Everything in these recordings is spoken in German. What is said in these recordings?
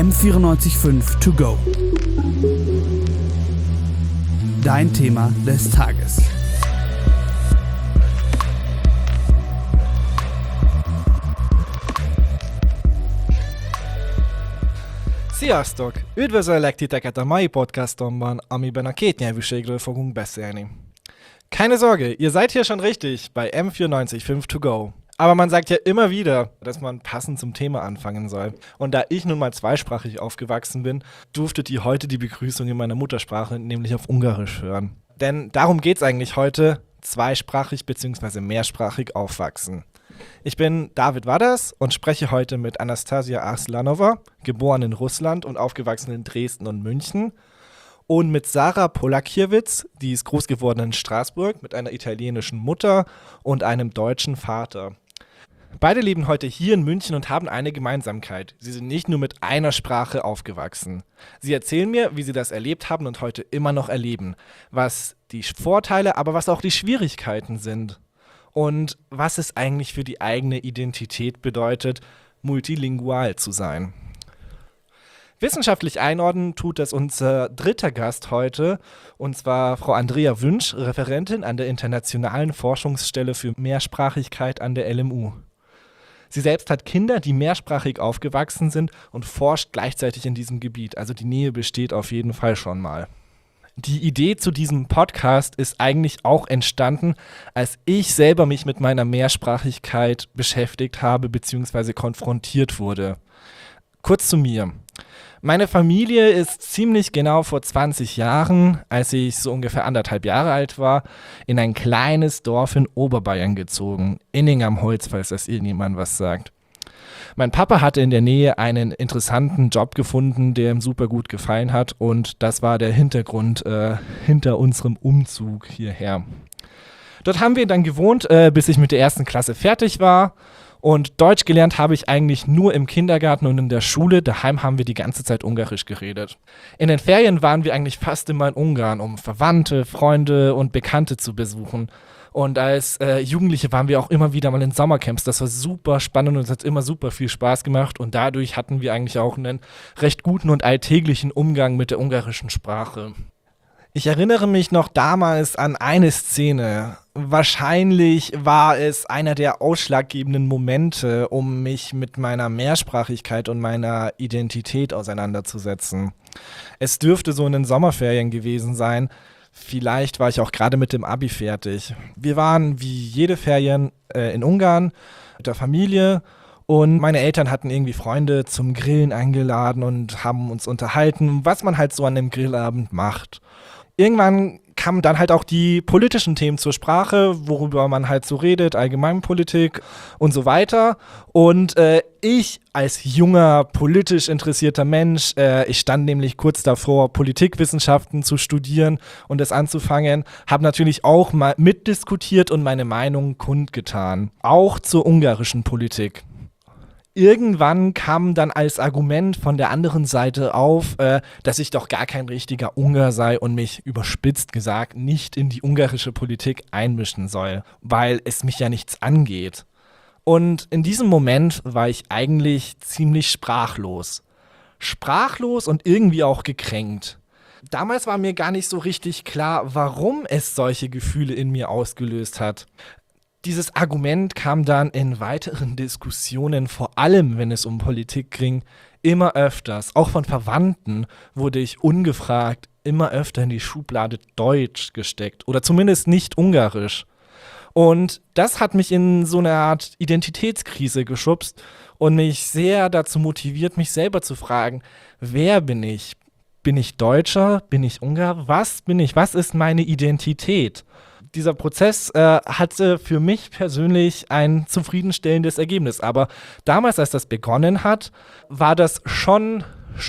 M94.5 To Go. Dein Thema des Tages. Sziasztok! Üdvözöllek titeket a mai podcastomban, amiben a kétnyelvűségről fogunk beszélni. Keine Sorge, ihr seid hier schon richtig bei M94.5 To Go. Aber man sagt ja immer wieder, dass man passend zum Thema anfangen soll. Und da ich nun mal zweisprachig aufgewachsen bin, durftet ihr heute die Begrüßung in meiner Muttersprache, nämlich auf Ungarisch, hören. Denn darum geht's eigentlich heute, zweisprachig bzw. mehrsprachig aufwachsen. Ich bin David Wadders und spreche heute mit Anastasia Arslanova, geboren in Russland und aufgewachsen in Dresden und München. Und mit Sarah Polakiewicz, die ist groß geworden in Straßburg mit einer italienischen Mutter und einem deutschen Vater. Beide leben heute hier in München und haben eine Gemeinsamkeit. Sie sind nicht nur mit einer Sprache aufgewachsen. Sie erzählen mir, wie sie das erlebt haben und heute immer noch erleben. Was die Vorteile, aber was auch die Schwierigkeiten sind. Und was es eigentlich für die eigene Identität bedeutet, multilingual zu sein. Wissenschaftlich einordnen tut das unser dritter Gast heute, und zwar Frau Andrea Wünsch, Referentin an der Internationalen Forschungsstelle für Mehrsprachigkeit an der LMU. Sie selbst hat Kinder, die mehrsprachig aufgewachsen sind und forscht gleichzeitig in diesem Gebiet. Also die Nähe besteht auf jeden Fall schon mal. Die Idee zu diesem Podcast ist eigentlich auch entstanden, als ich selber mich mit meiner Mehrsprachigkeit beschäftigt habe bzw. konfrontiert wurde. Kurz zu mir. Meine Familie ist ziemlich genau vor 20 Jahren, als ich so ungefähr 1,5 Jahre alt war, in ein kleines Dorf in Oberbayern gezogen. Inning am Holz, falls das irgendjemand was sagt. Mein Papa hatte in der Nähe einen interessanten Job gefunden, der ihm super gut gefallen hat, und das war der Hintergrund hinter unserem Umzug hierher. Dort haben wir dann gewohnt, bis ich mit der 1. Klasse fertig war. Und Deutsch gelernt habe ich eigentlich nur im Kindergarten und in der Schule. Daheim haben wir die ganze Zeit Ungarisch geredet. In den Ferien waren wir eigentlich fast immer in Ungarn, um Verwandte, Freunde und Bekannte zu besuchen. Und als Jugendliche waren wir auch immer wieder mal in Sommercamps. Das war super spannend und es hat immer super viel Spaß gemacht. Und dadurch hatten wir eigentlich auch einen recht guten und alltäglichen Umgang mit der ungarischen Sprache. Ich erinnere mich noch damals an eine Szene. Wahrscheinlich war es einer der ausschlaggebenden Momente, um mich mit meiner Mehrsprachigkeit und meiner Identität auseinanderzusetzen. Es dürfte so in den Sommerferien gewesen sein. Vielleicht war ich auch gerade mit dem Abi fertig. Wir waren wie jede Ferien in Ungarn mit der Familie. Und meine Eltern hatten irgendwie Freunde zum Grillen eingeladen und haben uns unterhalten, was man halt so an dem Grillabend macht. Irgendwann kamen dann halt auch die politischen Themen zur Sprache, worüber man halt so redet, Allgemeinpolitik und so weiter. Und ich als junger, politisch interessierter Mensch, ich stand nämlich kurz davor, Politikwissenschaften zu studieren und das anzufangen, habe natürlich auch mal mitdiskutiert und meine Meinung kundgetan. Auch zur ungarischen Politik. Irgendwann kam dann als Argument von der anderen Seite auf, dass ich doch gar kein richtiger Ungar sei und mich, überspitzt gesagt, nicht in die ungarische Politik einmischen soll, weil es mich ja nichts angeht. Und in diesem Moment war ich eigentlich ziemlich sprachlos. Sprachlos und irgendwie auch gekränkt. Damals war mir gar nicht so richtig klar, warum es solche Gefühle in mir ausgelöst hat. Dieses Argument kam dann in weiteren Diskussionen, vor allem wenn es um Politik ging, immer öfters. Auch von Verwandten wurde ich ungefragt immer öfter in die Schublade Deutsch gesteckt oder zumindest nicht Ungarisch. Und das hat mich in so eine Art Identitätskrise geschubst und mich sehr dazu motiviert, mich selber zu fragen, wer bin ich? Bin ich Deutscher? Bin ich Ungar? Was bin ich? Was ist meine Identität? Dieser Prozess hatte für mich persönlich ein zufriedenstellendes Ergebnis. Aber damals, als das begonnen hat, war das schon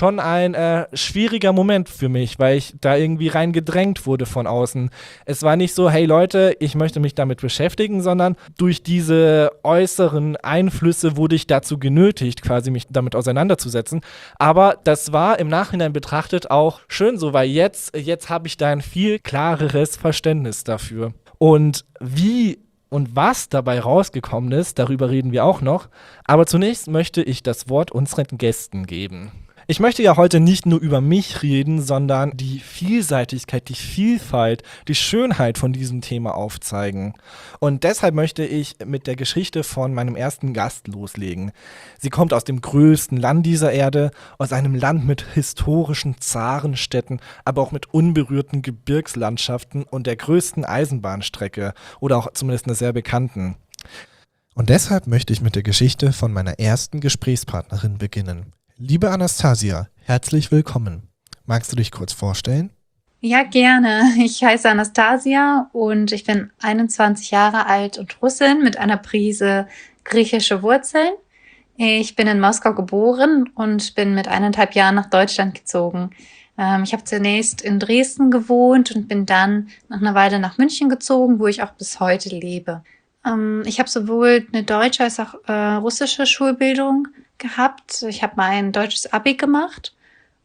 ein schwieriger Moment für mich, weil ich da irgendwie reingedrängt wurde von außen. Es war nicht so, hey Leute, ich möchte mich damit beschäftigen, sondern durch diese äußeren Einflüsse wurde ich dazu genötigt, quasi mich damit auseinanderzusetzen. Aber das war im Nachhinein betrachtet auch schön so, weil jetzt habe ich da ein viel klareres Verständnis dafür. Und wie und was dabei rausgekommen ist, darüber reden wir auch noch. Aber zunächst möchte ich das Wort unseren Gästen geben. Ich möchte ja heute nicht nur über mich reden, sondern die Vielseitigkeit, die Vielfalt, die Schönheit von diesem Thema aufzeigen. Und deshalb möchte ich mit der Geschichte von meinem ersten Gast loslegen. Sie kommt aus dem größten Land dieser Erde, aus einem Land mit historischen Zarenstädten, aber auch mit unberührten Gebirgslandschaften und der größten Eisenbahnstrecke oder auch zumindest einer sehr bekannten. Und deshalb möchte ich mit der Geschichte von meiner ersten Gesprächspartnerin beginnen. Liebe Anastasia, herzlich willkommen. Magst du dich kurz vorstellen? Ja, gerne. Ich heiße Anastasia und ich bin 21 Jahre alt und Russin mit einer Prise griechische Wurzeln. Ich bin in Moskau geboren und bin mit 1,5 Jahren nach Deutschland gezogen. Ich habe zunächst in Dresden gewohnt und bin dann nach einer Weile nach München gezogen, wo ich auch bis heute lebe. Ich habe sowohl eine deutsche als auch russische Schulbildung gehabt. Ich habe mein deutsches Abi gemacht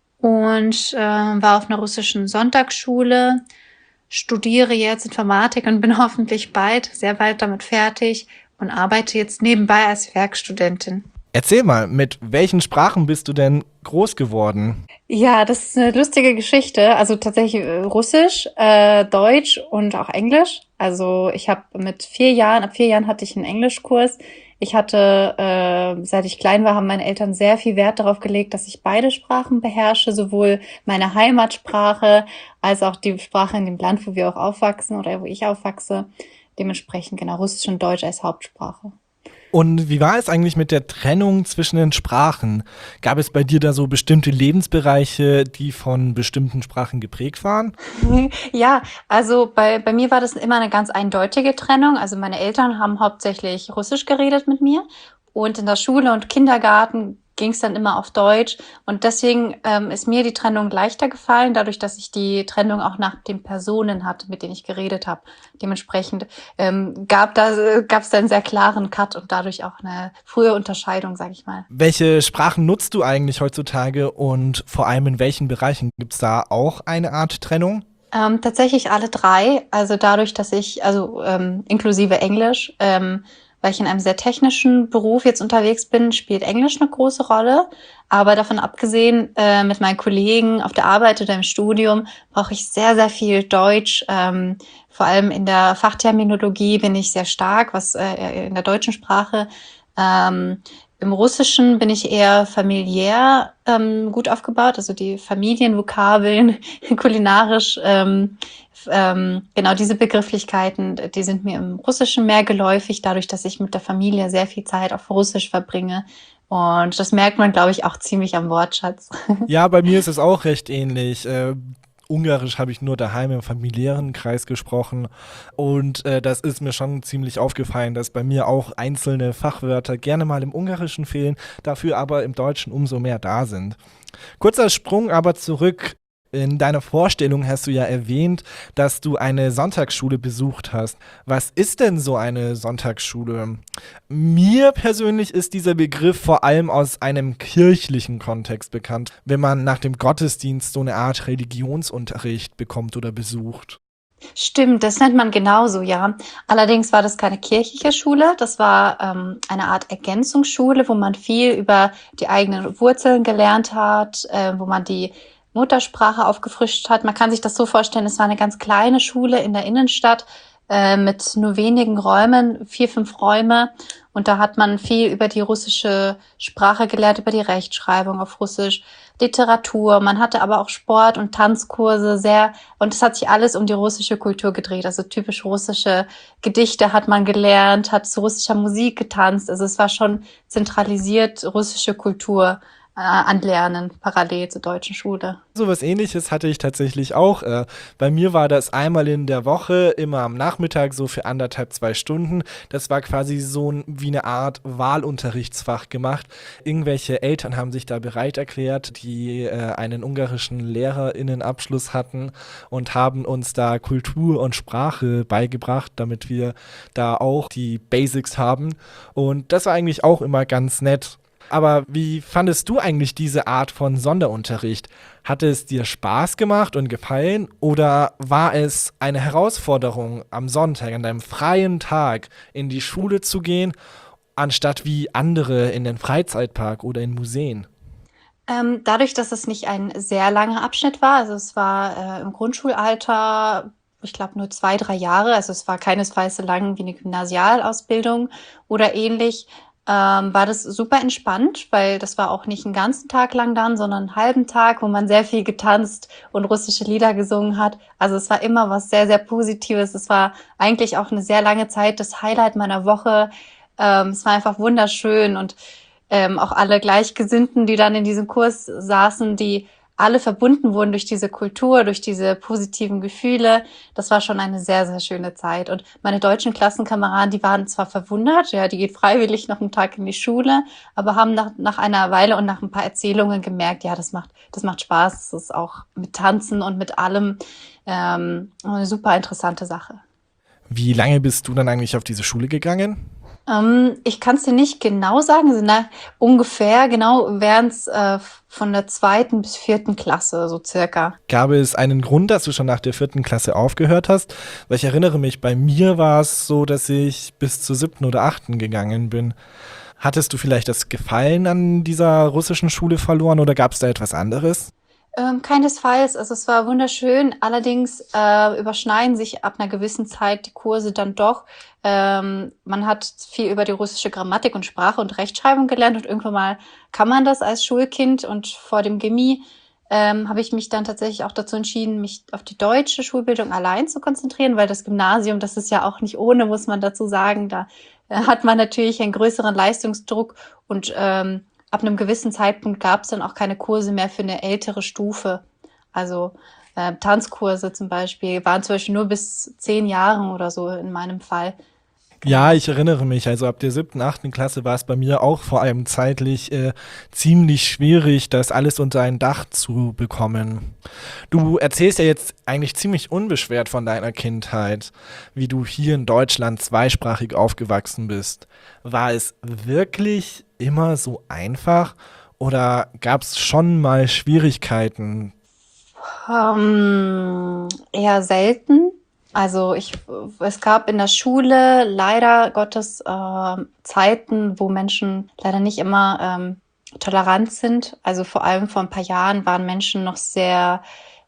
und war auf einer russischen Sonntagsschule, studiere jetzt Informatik und bin hoffentlich sehr bald damit fertig und arbeite jetzt nebenbei als Werkstudentin. Erzähl mal, mit welchen Sprachen bist du denn groß geworden? Ja, das ist eine lustige Geschichte. Also tatsächlich Russisch, Deutsch und auch Englisch. Also ich habe ab 4 Jahren hatte ich einen Englischkurs. Ich hatte, seit ich klein war, haben meine Eltern sehr viel Wert darauf gelegt, dass ich beide Sprachen beherrsche, sowohl meine Heimatsprache als auch die Sprache in dem Land, wo wir auch aufwachsen oder wo ich aufwachse. Dementsprechend genau Russisch und Deutsch als Hauptsprache. Und wie war es eigentlich mit der Trennung zwischen den Sprachen? Gab es bei dir da so bestimmte Lebensbereiche, die von bestimmten Sprachen geprägt waren? Ja, also bei mir war das immer eine ganz eindeutige Trennung. Also meine Eltern haben hauptsächlich Russisch geredet mit mir und in der Schule und Kindergarten ging es dann immer auf Deutsch. Und deswegen ist mir die Trennung leichter gefallen, dadurch, dass ich die Trennung auch nach den Personen hatte, mit denen ich geredet habe. Dementsprechend gab es da einen sehr klaren Cut und dadurch auch eine frühe Unterscheidung, sage ich mal. Welche Sprachen nutzt du eigentlich heutzutage und vor allem in welchen Bereichen? Gibt es da auch eine Art Trennung? Tatsächlich alle 3. Also dadurch, dass ich, inklusive Englisch, weil ich in einem sehr technischen Beruf jetzt unterwegs bin, spielt Englisch eine große Rolle. Aber davon abgesehen, mit meinen Kollegen auf der Arbeit oder im Studium brauche ich sehr, sehr viel Deutsch. Vor allem in der Fachterminologie bin ich sehr stark, was in der deutschen Sprache. Im Russischen bin ich eher familiär gut aufgebaut, also die Familienvokabeln, kulinarisch, genau diese Begrifflichkeiten, die sind mir im Russischen mehr geläufig, dadurch, dass ich mit der Familie sehr viel Zeit auf Russisch verbringe. Und das merkt man, glaube ich, auch ziemlich am Wortschatz. Ja, bei mir ist es auch recht ähnlich. Ungarisch habe ich nur daheim im familiären Kreis gesprochen und das ist mir schon ziemlich aufgefallen, dass bei mir auch einzelne Fachwörter gerne mal im Ungarischen fehlen, dafür aber im Deutschen umso mehr da sind. Kurzer Sprung aber zurück. In deiner Vorstellung hast du ja erwähnt, dass du eine Sonntagsschule besucht hast. Was ist denn so eine Sonntagsschule? Mir persönlich ist dieser Begriff vor allem aus einem kirchlichen Kontext bekannt, wenn man nach dem Gottesdienst so eine Art Religionsunterricht bekommt oder besucht. Stimmt, das nennt man genauso, ja. Allerdings war das keine kirchliche Schule, das war eine Art Ergänzungsschule, wo man viel über die eigenen Wurzeln gelernt hat, wo man die Muttersprache aufgefrischt hat. Man kann sich das so vorstellen, es war eine ganz kleine Schule in der Innenstadt mit nur wenigen Räumen, 4, 5 Räume. Und da hat man viel über die russische Sprache gelernt, über die Rechtschreibung auf Russisch, Literatur. Man hatte aber auch Sport- und Tanzkurse und es hat sich alles um die russische Kultur gedreht. Also typisch russische Gedichte hat man gelernt, hat zu russischer Musik getanzt. Also es war schon zentralisiert russische Kultur anlernen, parallel zur deutschen Schule. So was Ähnliches hatte ich tatsächlich auch. Bei mir war das einmal in der Woche, immer am Nachmittag, so für 1,5, 2 Stunden. Das war quasi so wie eine Art Wahlunterrichtsfach gemacht. Irgendwelche Eltern haben sich da bereit erklärt, die einen ungarischen LehrerInnenabschluss hatten und haben uns da Kultur und Sprache beigebracht, damit wir da auch die Basics haben. Und das war eigentlich auch immer ganz nett. Aber wie fandest du eigentlich diese Art von Sonderunterricht? Hat es dir Spaß gemacht und gefallen oder war es eine Herausforderung, am Sonntag, an deinem freien Tag in die Schule zu gehen, anstatt wie andere in den Freizeitpark oder in Museen? Dadurch, dass es nicht ein sehr langer Abschnitt war, also es war im Grundschulalter, ich glaube nur 2, 3 Jahre, also es war keinesfalls so lang wie eine Gymnasialausbildung oder ähnlich, war das super entspannt, weil das war auch nicht einen ganzen Tag lang dann, sondern einen halben Tag, wo man sehr viel getanzt und russische Lieder gesungen hat. Also es war immer was sehr, sehr Positives. Es war eigentlich auch eine sehr lange Zeit das Highlight meiner Woche. Es war einfach wunderschön und auch alle Gleichgesinnten, die dann in diesem Kurs saßen, die alle verbunden wurden durch diese Kultur, durch diese positiven Gefühle. Das war schon eine sehr, sehr schöne Zeit. Und meine deutschen Klassenkameraden, die waren zwar verwundert, ja, die geht freiwillig noch einen Tag in die Schule, aber haben nach einer Weile und nach ein paar Erzählungen gemerkt, ja, das macht Spaß. Das ist auch mit Tanzen und mit allem eine super interessante Sache. Wie lange bist du dann eigentlich auf diese Schule gegangen? Ich kann es dir nicht genau sagen, also ungefähr genau wären es von der 2. bis 4. Klasse, so circa. Gab es einen Grund, dass du schon nach der 4. Klasse aufgehört hast? Weil ich erinnere mich, bei mir war es so, dass ich bis zur 7. oder 8. gegangen bin. Hattest du vielleicht das Gefallen an dieser russischen Schule verloren oder gab es da etwas anderes? Keinesfalls, also es war wunderschön, allerdings überschneiden sich ab einer gewissen Zeit die Kurse dann doch. Man hat viel über die russische Grammatik und Sprache und Rechtschreibung gelernt und irgendwann mal kann man das als Schulkind und vor dem Gymi habe ich mich dann tatsächlich auch dazu entschieden, mich auf die deutsche Schulbildung allein zu konzentrieren, weil das Gymnasium, das ist ja auch nicht ohne, muss man dazu sagen, da hat man natürlich einen größeren Leistungsdruck und ab einem gewissen Zeitpunkt gab es dann auch keine Kurse mehr für eine ältere Stufe. Also Tanzkurse zum Beispiel waren zum Beispiel nur bis 10 Jahren oder so in meinem Fall. Ja, ich erinnere mich. Also ab der 7., 8. Klasse war es bei mir auch vor allem zeitlich ziemlich schwierig, das alles unter ein Dach zu bekommen. Du erzählst ja jetzt eigentlich ziemlich unbeschwert von deiner Kindheit, wie du hier in Deutschland zweisprachig aufgewachsen bist. War es wirklich immer so einfach oder gab es schon mal Schwierigkeiten? Eher selten. Also es gab in der Schule leider Gottes Zeiten, wo Menschen leider nicht immer tolerant sind. Also vor allem vor ein paar Jahren waren Menschen noch sehr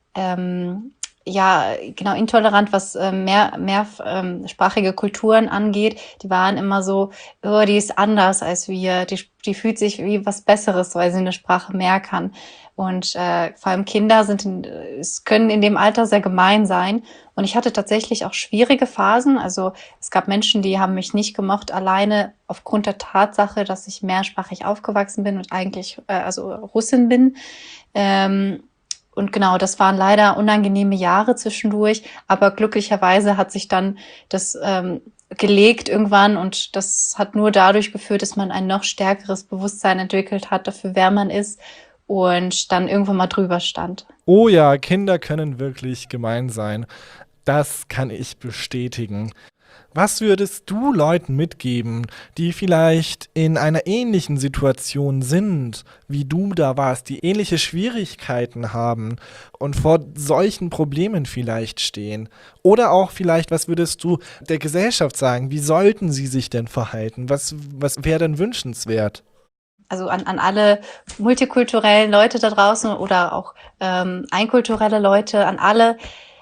ja, genau, intolerant, was mehrsprachige Kulturen angeht. Die waren immer so, oh, die ist anders als wir, die fühlt sich wie was Besseres, weil sie eine Sprache mehr kann. Und vor allem Kinder können in dem Alter sehr gemein sein. Und ich hatte tatsächlich auch schwierige Phasen. Also es gab Menschen, die haben mich nicht gemocht, alleine aufgrund der Tatsache, dass ich mehrsprachig aufgewachsen bin und eigentlich also Russin bin. Und genau, das waren leider unangenehme Jahre zwischendurch, aber glücklicherweise hat sich dann das gelegt irgendwann und das hat nur dadurch geführt, dass man ein noch stärkeres Bewusstsein entwickelt hat dafür, wer man ist und dann irgendwann mal drüber stand. Oh ja, Kinder können wirklich gemein sein. Das kann ich bestätigen. Was würdest du Leuten mitgeben, die vielleicht in einer ähnlichen Situation sind, wie du da warst, die ähnliche Schwierigkeiten haben und vor solchen Problemen vielleicht stehen? Oder auch vielleicht, was würdest du der Gesellschaft sagen? Wie sollten sie sich denn verhalten? Was wäre denn wünschenswert? Also an alle multikulturellen Leute da draußen oder auch einkulturelle Leute, an alle,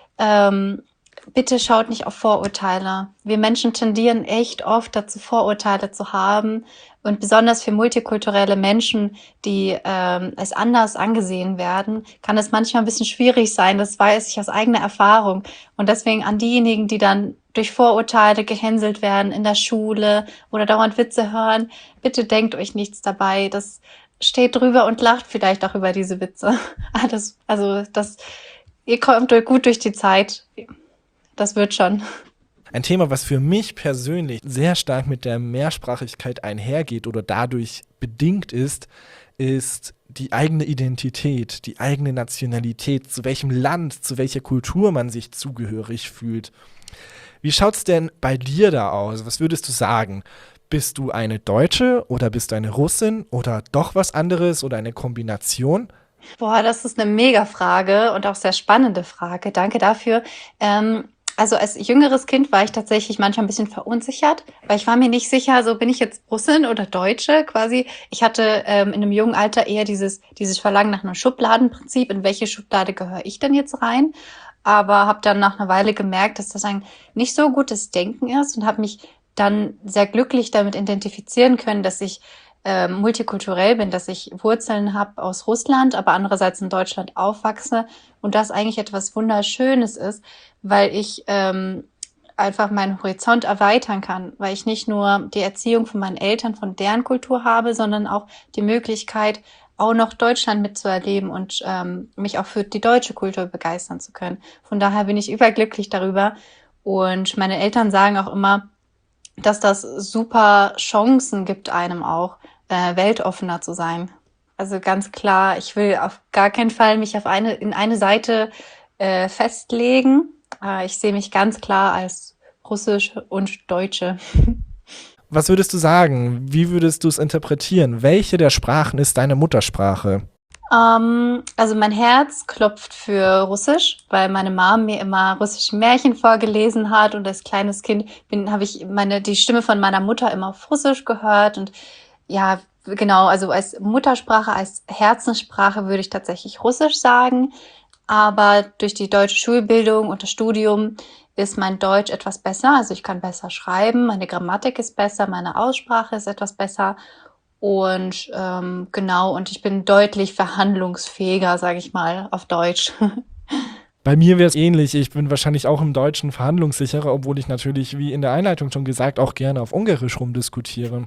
bitte schaut nicht auf Vorurteile. Wir Menschen tendieren echt oft dazu, Vorurteile zu haben. Und besonders für multikulturelle Menschen, die als anders angesehen werden, kann es manchmal ein bisschen schwierig sein. Das weiß ich aus eigener Erfahrung. Und deswegen an diejenigen, die dann durch Vorurteile gehänselt werden in der Schule oder dauernd Witze hören, bitte denkt euch nichts dabei. Das steht drüber und lacht vielleicht auch über diese Witze. Ihr kommt gut durch die Zeit. Das wird schon. Ein Thema, was für mich persönlich sehr stark mit der Mehrsprachigkeit einhergeht oder dadurch bedingt ist die eigene Identität, die eigene Nationalität, zu welchem Land, zu welcher Kultur man sich zugehörig fühlt. Wie schaut's denn bei dir da aus? Was würdest du sagen? Bist du eine Deutsche oder bist du eine Russin oder doch was anderes oder eine Kombination? Boah, das ist eine Mega-Frage und auch sehr spannende Frage. Danke dafür. Also als jüngeres Kind war ich tatsächlich manchmal ein bisschen verunsichert, weil ich war mir nicht sicher, so bin ich jetzt Russin oder Deutsche quasi. Ich hatte in einem jungen Alter eher dieses Verlangen nach einem Schubladenprinzip, in welche Schublade gehöre ich denn jetzt rein? Aber habe dann nach einer Weile gemerkt, dass das ein nicht so gutes Denken ist und habe mich dann sehr glücklich damit identifizieren können, dass ich multikulturell bin, dass ich Wurzeln habe aus Russland, aber andererseits in Deutschland aufwachse und das eigentlich etwas Wunderschönes ist, weil ich einfach meinen Horizont erweitern kann, weil ich nicht nur die Erziehung von meinen Eltern, von deren Kultur habe, sondern auch die Möglichkeit, auch noch Deutschland mitzuerleben und mich auch für die deutsche Kultur begeistern zu können. Von daher bin ich überglücklich darüber. Und meine Eltern sagen auch immer, dass das super Chancen gibt, einem auch weltoffener zu sein. Also ganz klar, ich will auf gar keinen Fall mich in eine Seite festlegen. Ich sehe mich ganz klar als Russisch und Deutsche. Was würdest du sagen? Wie würdest du es interpretieren? Welche der Sprachen ist deine Muttersprache? Also mein Herz klopft für Russisch, weil meine Mom mir immer russische Märchen vorgelesen hat und als kleines Kind habe ich die Stimme von meiner Mutter immer auf Russisch gehört und ja, genau, also als Muttersprache, als Herzenssprache würde ich tatsächlich Russisch sagen, aber durch die deutsche Schulbildung und das Studium ist mein Deutsch etwas besser, also ich kann besser schreiben, meine Grammatik ist besser, meine Aussprache ist etwas besser. Und genau, und ich bin deutlich verhandlungsfähiger, sage ich mal, auf Deutsch. Bei mir wäre es ähnlich. Ich bin wahrscheinlich auch im Deutschen verhandlungssicherer, obwohl ich natürlich, wie in der Einleitung schon gesagt, auch gerne auf Ungarisch rumdiskutiere.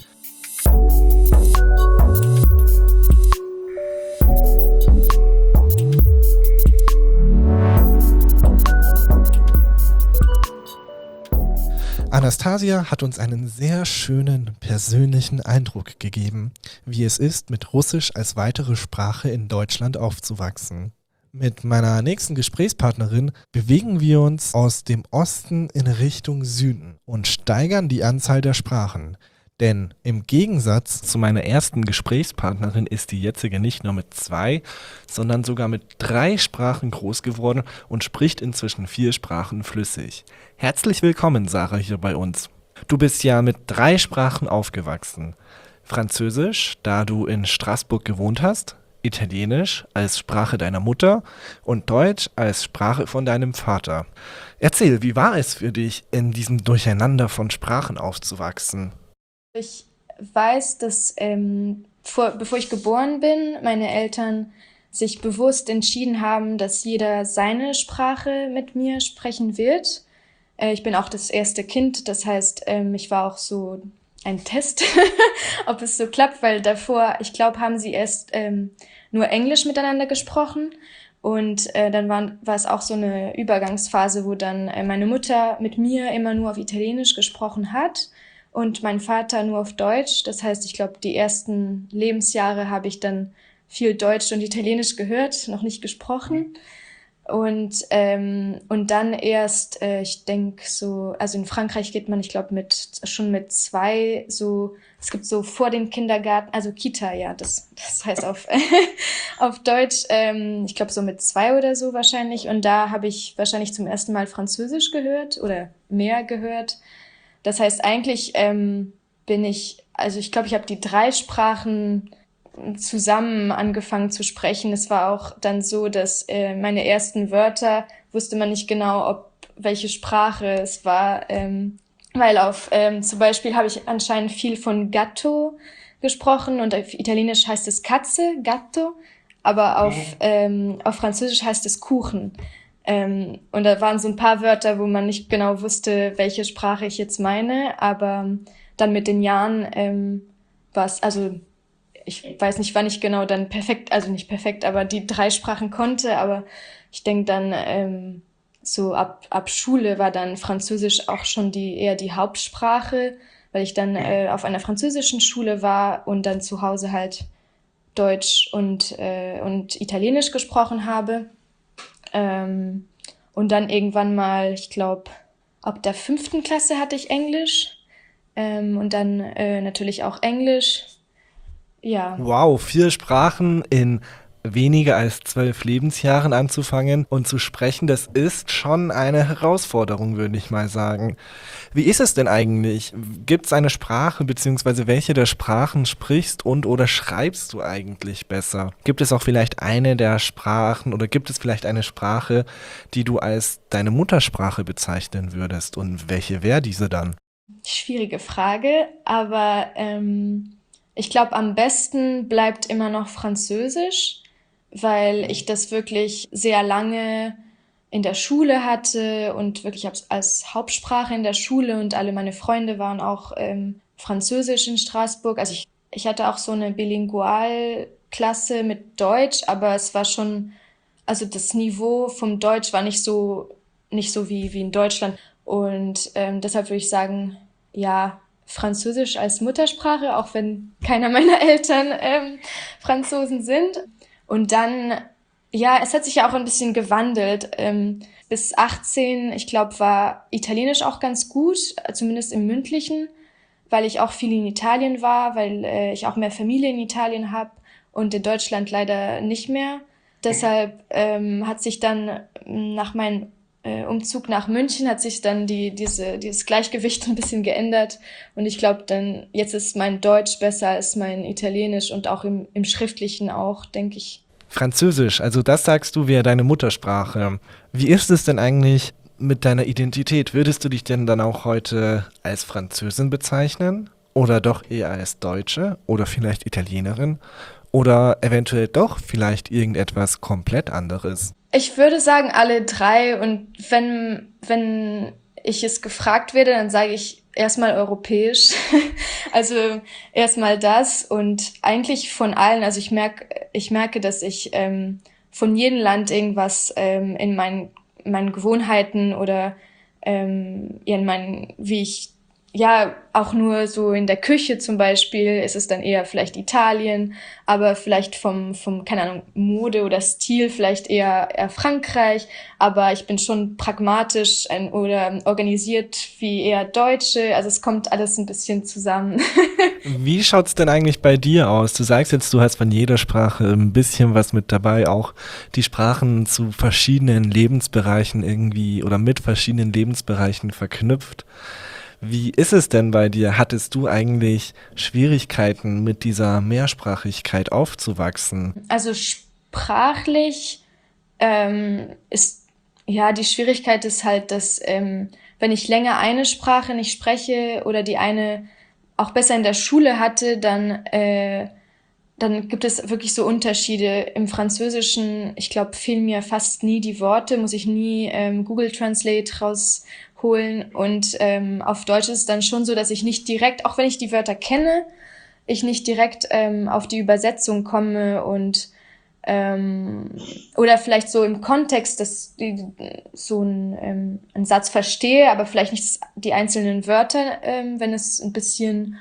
Anastasia hat uns einen sehr schönen persönlichen Eindruck gegeben, wie es ist, mit Russisch als weitere Sprache in Deutschland aufzuwachsen. Mit meiner nächsten Gesprächspartnerin bewegen wir uns aus dem Osten in Richtung Süden und steigern die Anzahl der Sprachen. Denn im Gegensatz zu meiner ersten Gesprächspartnerin ist die jetzige nicht nur mit 2, sondern sogar mit 3 Sprachen groß geworden und spricht inzwischen 4 Sprachen flüssig. Herzlich willkommen, Sarah, hier bei uns. Du bist ja mit 3 Sprachen aufgewachsen. Französisch, da du in Straßburg gewohnt hast, Italienisch als Sprache deiner Mutter und Deutsch als Sprache von deinem Vater. Erzähl, wie war es für dich, in diesem Durcheinander von Sprachen aufzuwachsen? Ich weiß, dass bevor ich geboren bin, meine Eltern sich bewusst entschieden haben, dass jeder seine Sprache mit mir sprechen wird. Ich bin auch das erste Kind, das heißt, ich war auch so ein Test, ob es so klappt, weil davor, ich glaube, haben sie erst nur Englisch miteinander gesprochen. Und dann war es auch so eine Übergangsphase, wo dann meine Mutter mit mir immer nur auf Italienisch gesprochen hat und mein Vater nur auf Deutsch. Das heißt, ich glaube, die ersten Lebensjahre habe ich dann viel Deutsch und Italienisch gehört, noch nicht gesprochen. Und dann erst, ich denke so, also in Frankreich geht man, ich glaube, schon mit 2 so, es gibt so vor den Kindergarten, also Kita, ja, das heißt auf Deutsch, ich glaube so mit 2 oder so wahrscheinlich. Und da habe ich wahrscheinlich zum ersten Mal Französisch gehört oder mehr gehört. Das heißt, eigentlich ich glaube, ich habe die 3 Sprachen zusammen angefangen zu sprechen. Es war auch dann so, dass meine ersten Wörter wusste man nicht genau, welche Sprache es war, weil zum Beispiel habe ich anscheinend viel von gatto gesprochen und auf Italienisch heißt es Katze, gatto, aber auf Französisch heißt es Kuchen. Und da waren so ein paar Wörter, wo man nicht genau wusste, welche Sprache ich jetzt meine, aber dann mit den Jahren war es, also ich weiß nicht, wann ich genau dann perfekt, also nicht perfekt, aber die 3 Sprachen konnte, aber ich denke dann so ab Schule war dann Französisch auch schon eher die Hauptsprache, weil ich dann auf einer französischen Schule war und dann zu Hause halt Deutsch und Italienisch gesprochen habe. Und dann irgendwann mal, ich glaube, ab der 5. Klasse hatte ich Englisch und dann natürlich auch Englisch. Ja. Wow, 4 Sprachen in weniger als 12 Lebensjahren anzufangen und zu sprechen, das ist schon eine Herausforderung, würde ich mal sagen. Wie ist es denn eigentlich? Gibt es eine Sprache, beziehungsweise welche der Sprachen sprichst und oder schreibst du eigentlich besser? Gibt es auch vielleicht eine der Sprachen oder gibt es vielleicht eine Sprache, die du als deine Muttersprache bezeichnen würdest und welche wäre diese dann? Schwierige Frage, aber ich glaube, am besten bleibt immer noch Französisch, weil ich das wirklich sehr lange in der Schule hatte und wirklich als Hauptsprache in der Schule und alle meine Freunde waren auch Französisch in Straßburg. Also ich hatte auch so eine Bilingualklasse mit Deutsch, aber es war schon, also das Niveau vom Deutsch war nicht so wie in Deutschland. Und deshalb würde ich sagen, ja, Französisch als Muttersprache, auch wenn keiner meiner Eltern Franzosen sind. Und dann, ja, es hat sich ja auch ein bisschen gewandelt. Bis 18, ich glaube, war Italienisch auch ganz gut, zumindest im Mündlichen, weil ich auch viel in Italien war, weil ich auch mehr Familie in Italien habe und in Deutschland leider nicht mehr. Deshalb hat sich dann nach meinem Umzug nach München hat sich dann dieses Gleichgewicht ein bisschen geändert und ich glaube dann, jetzt ist mein Deutsch besser als mein Italienisch und auch im Schriftlichen auch, denke ich. Französisch, also das sagst du, wäre deine Muttersprache. Wie ist es denn eigentlich mit deiner Identität? Würdest du dich denn dann auch heute als Französin bezeichnen? Oder doch eher als Deutsche? Oder vielleicht Italienerin? Oder eventuell doch vielleicht irgendetwas komplett anderes? Ich würde sagen, alle drei. Und wenn ich es gefragt werde, dann sage ich erstmal europäisch. Also erstmal das und eigentlich von allen. Also ich merke, dass ich von jedem Land irgendwas in meinen Gewohnheiten oder wie ich ja, auch nur so in der Küche zum Beispiel ist es dann eher vielleicht Italien, aber vielleicht keine Ahnung, Mode oder Stil vielleicht eher Frankreich, aber ich bin schon pragmatisch oder organisiert wie eher Deutsche, also es kommt alles ein bisschen zusammen. Wie schaut's denn eigentlich bei dir aus? Du sagst jetzt, du hast von jeder Sprache ein bisschen was mit dabei, auch die Sprachen zu verschiedenen Lebensbereichen irgendwie oder mit verschiedenen Lebensbereichen verknüpft. Wie ist es denn bei dir? Hattest du eigentlich Schwierigkeiten mit dieser Mehrsprachigkeit aufzuwachsen? Also sprachlich ist, ja, die Schwierigkeit ist halt, dass wenn ich länger eine Sprache nicht spreche oder die eine auch besser in der Schule hatte, dann gibt es wirklich so Unterschiede. Im Französischen, ich glaube, fehlen mir fast nie die Worte, muss ich nie Google Translate rausholen. Und auf Deutsch ist es dann schon so, dass ich nicht direkt, auch wenn ich die Wörter kenne, ich nicht direkt auf die Übersetzung komme und oder vielleicht so im Kontext, dass so einen Satz verstehe, aber vielleicht nicht die einzelnen Wörter, wenn es ein bisschen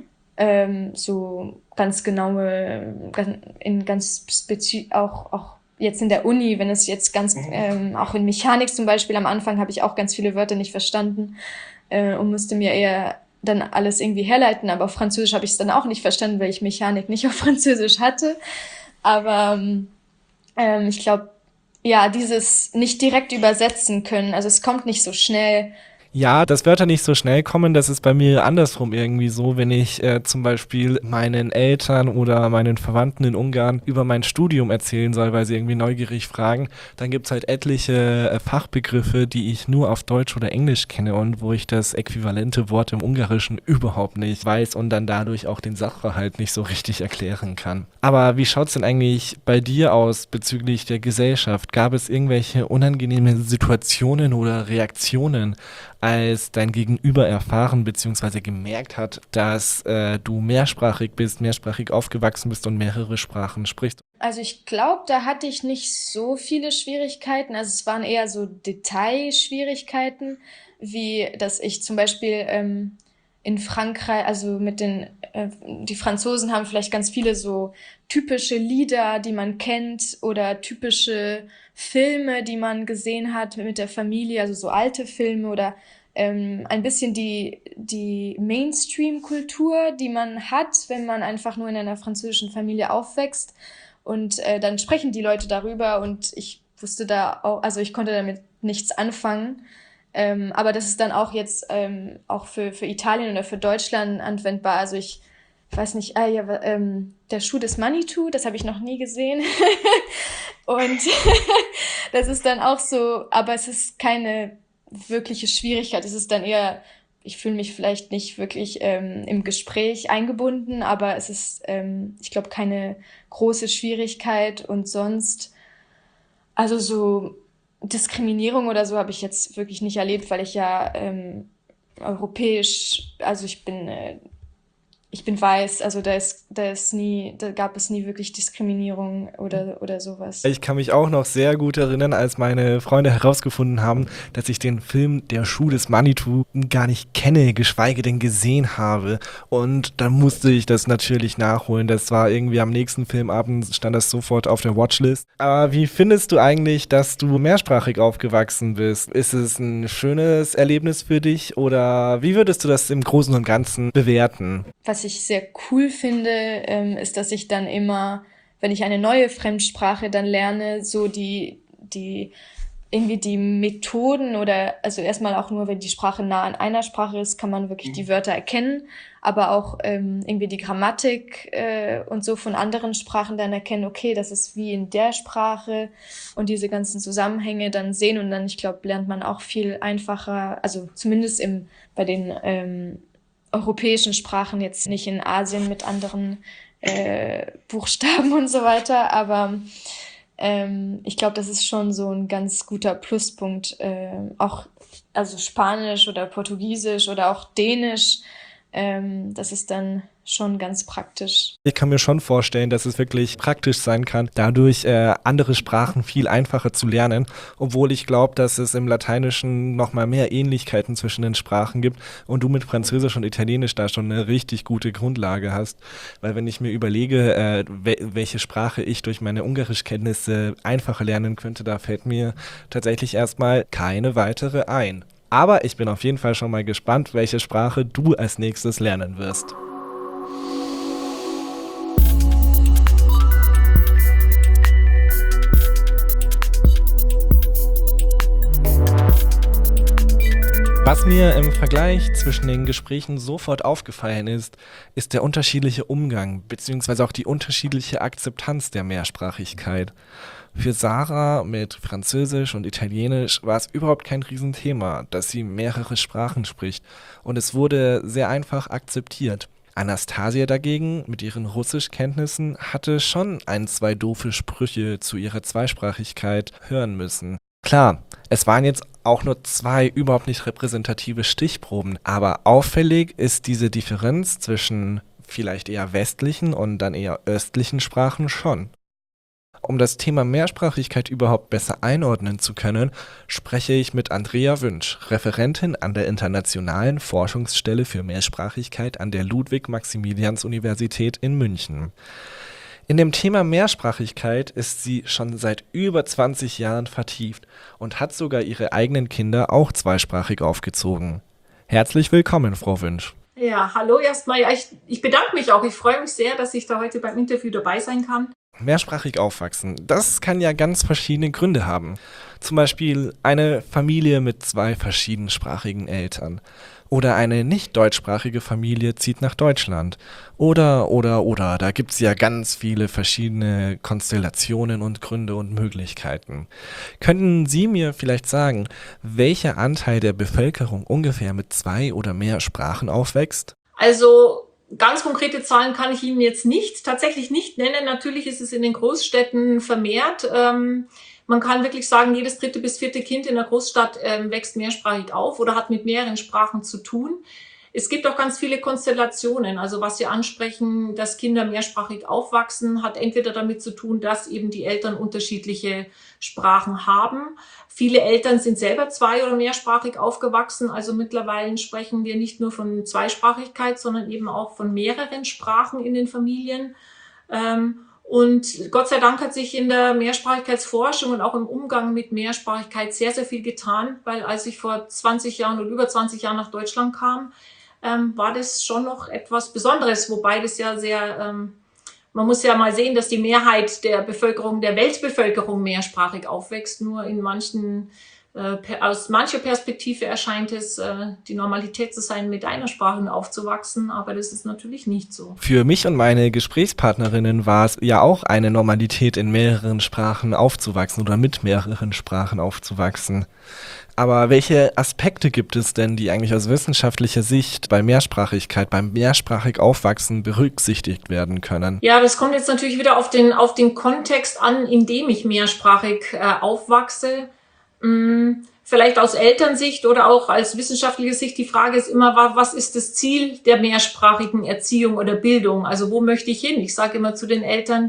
so ganz genaue, ganz spezifisch, auch jetzt in der Uni, wenn es jetzt ganz, auch in Mechanik zum Beispiel, am Anfang habe ich auch ganz viele Wörter nicht verstanden und musste mir eher dann alles irgendwie herleiten, aber auf Französisch habe ich es dann auch nicht verstanden, weil ich Mechanik nicht auf Französisch hatte. Aber ich glaube, ja, dieses nicht direkt übersetzen können, also es kommt nicht so schnell. Ja, dass Wörter nicht so schnell kommen, das ist bei mir andersrum irgendwie so, wenn ich zum Beispiel meinen Eltern oder meinen Verwandten in Ungarn über mein Studium erzählen soll, weil sie irgendwie neugierig fragen, dann gibt's halt etliche Fachbegriffe, die ich nur auf Deutsch oder Englisch kenne und wo ich das äquivalente Wort im Ungarischen überhaupt nicht weiß und dann dadurch auch den Sachverhalt nicht so richtig erklären kann. Aber wie schaut's denn eigentlich bei dir aus bezüglich der Gesellschaft? Gab es irgendwelche unangenehme Situationen oder Reaktionen, als dein Gegenüber erfahren bzw. gemerkt hat, dass du mehrsprachig bist, mehrsprachig aufgewachsen bist und mehrere Sprachen sprichst? Also ich glaube, da hatte ich nicht so viele Schwierigkeiten. Also es waren eher so Detailschwierigkeiten, wie dass ich zum Beispiel in Frankreich, also die Franzosen haben vielleicht ganz viele so typische Lieder, die man kennt oder typische Filme, die man gesehen hat mit der Familie, also so alte Filme oder ein bisschen die Mainstream-Kultur, die man hat, wenn man einfach nur in einer französischen Familie aufwächst. und dann sprechen die Leute darüber und ich wusste da auch, also ich konnte damit nichts anfangen. Aber das ist dann auch jetzt auch für Italien oder für Deutschland anwendbar. Also ich weiß nicht, der Schuh des Manitou, das habe ich noch nie gesehen. Und das ist dann auch so, aber es ist keine wirkliche Schwierigkeit. Es ist dann eher, ich fühle mich vielleicht nicht wirklich im Gespräch eingebunden, aber es ist, ich glaube, keine große Schwierigkeit. Und sonst, also so Diskriminierung oder so habe ich jetzt wirklich nicht erlebt, weil ich ja europäisch, also ich bin weiß, also da gab es nie wirklich Diskriminierung oder sowas. Ich kann mich auch noch sehr gut erinnern, als meine Freunde herausgefunden haben, dass ich den Film Der Schuh des Manitou gar nicht kenne, geschweige denn gesehen habe. Und dann musste ich das natürlich nachholen. Das war irgendwie am nächsten Filmabend, stand das sofort auf der Watchlist. Aber wie findest du eigentlich, dass du mehrsprachig aufgewachsen bist? Ist es ein schönes Erlebnis für dich oder wie würdest du das im Großen und Ganzen bewerten? Was ich sehr cool finde, ist, dass ich dann immer, wenn ich eine neue Fremdsprache dann lerne, so die irgendwie die Methoden oder, also erstmal auch nur, wenn die Sprache nah an einer Sprache ist, kann man wirklich die Wörter erkennen, aber auch irgendwie die Grammatik und so von anderen Sprachen dann erkennen, okay, das ist wie in der Sprache und diese ganzen Zusammenhänge dann sehen und dann, ich glaube, lernt man auch viel einfacher, also zumindest bei den europäischen Sprachen, jetzt nicht in Asien mit anderen Buchstaben und so weiter, aber ich glaube, das ist schon so ein ganz guter Pluspunkt, auch also Spanisch oder Portugiesisch oder auch Dänisch, das ist dann schon ganz praktisch. Ich kann mir schon vorstellen, dass es wirklich praktisch sein kann, dadurch andere Sprachen viel einfacher zu lernen, obwohl ich glaube, dass es im Lateinischen nochmal mehr Ähnlichkeiten zwischen den Sprachen gibt und du mit Französisch und Italienisch da schon eine richtig gute Grundlage hast, weil wenn ich mir überlege, welche Sprache ich durch meine Ungarischkenntnisse einfacher lernen könnte, da fällt mir tatsächlich erstmal keine weitere ein. Aber ich bin auf jeden Fall schon mal gespannt, welche Sprache du als nächstes lernen wirst. Was mir im Vergleich zwischen den Gesprächen sofort aufgefallen ist der unterschiedliche Umgang bzw. auch die unterschiedliche Akzeptanz der Mehrsprachigkeit. Für Sarah mit Französisch und Italienisch war es überhaupt kein Riesenthema, dass sie mehrere Sprachen spricht und es wurde sehr einfach akzeptiert. Anastasia dagegen mit ihren Russischkenntnissen hatte schon 2 doofe Sprüche zu ihrer Zweisprachigkeit hören müssen. Klar, es waren jetzt auch nur 2 überhaupt nicht repräsentative Stichproben, aber auffällig ist diese Differenz zwischen vielleicht eher westlichen und dann eher östlichen Sprachen schon. Um das Thema Mehrsprachigkeit überhaupt besser einordnen zu können, spreche ich mit Andrea Wünsch, Referentin an der Internationalen Forschungsstelle für Mehrsprachigkeit an der Ludwig-Maximilians-Universität in München. In dem Thema Mehrsprachigkeit ist sie schon seit über 20 Jahren vertieft und hat sogar ihre eigenen Kinder auch zweisprachig aufgezogen. Herzlich willkommen, Frau Wünsch. Ja, hallo erstmal. Ja, ich bedanke mich auch. Ich freue mich sehr, dass ich da heute beim Interview dabei sein kann. Mehrsprachig aufwachsen, das kann ja ganz verschiedene Gründe haben. Zum Beispiel eine Familie mit 2 verschiedensprachigen Eltern. Oder eine nicht deutschsprachige Familie zieht nach Deutschland. Oder, da gibt's ja ganz viele verschiedene Konstellationen und Gründe und Möglichkeiten. Könnten Sie mir vielleicht sagen, welcher Anteil der Bevölkerung ungefähr mit 2 oder mehr Sprachen aufwächst? Also ganz konkrete Zahlen kann ich Ihnen jetzt tatsächlich nicht nennen. Natürlich ist es in den Großstädten vermehrt. Man kann wirklich sagen, jedes 3. bis 4. Kind in der Großstadt wächst mehrsprachig auf oder hat mit mehreren Sprachen zu tun. Es gibt auch ganz viele Konstellationen. Also was Sie ansprechen, dass Kinder mehrsprachig aufwachsen, hat entweder damit zu tun, dass eben die Eltern unterschiedliche Sprachen haben. Viele Eltern sind selber 2- oder mehrsprachig aufgewachsen. Also mittlerweile sprechen wir nicht nur von Zweisprachigkeit, sondern eben auch von mehreren Sprachen in den Familien. Und Gott sei Dank hat sich in der Mehrsprachigkeitsforschung und auch im Umgang mit Mehrsprachigkeit sehr, sehr viel getan, weil als ich vor 20 Jahren oder über 20 Jahren nach Deutschland kam, war das schon noch etwas Besonderes, wobei das ja sehr Man muss ja mal sehen, dass die Mehrheit der Bevölkerung, der Weltbevölkerung mehrsprachig aufwächst. Nur in aus mancher Perspektive erscheint es die Normalität zu sein, mit einer Sprache aufzuwachsen, aber das ist natürlich nicht so. Für mich und meine Gesprächspartnerinnen war es ja auch eine Normalität, in mehreren Sprachen aufzuwachsen oder mit mehreren Sprachen aufzuwachsen. Aber welche Aspekte gibt es denn, die eigentlich aus wissenschaftlicher Sicht bei Mehrsprachigkeit, beim mehrsprachig Aufwachsen berücksichtigt werden können? Ja, das kommt jetzt natürlich wieder auf den Kontext an, in dem ich mehrsprachig aufwachse. Vielleicht aus Elternsicht oder auch als wissenschaftliche Sicht. Die Frage ist immer, was ist das Ziel der mehrsprachigen Erziehung oder Bildung? Also wo möchte ich hin? Ich sage immer zu den Eltern,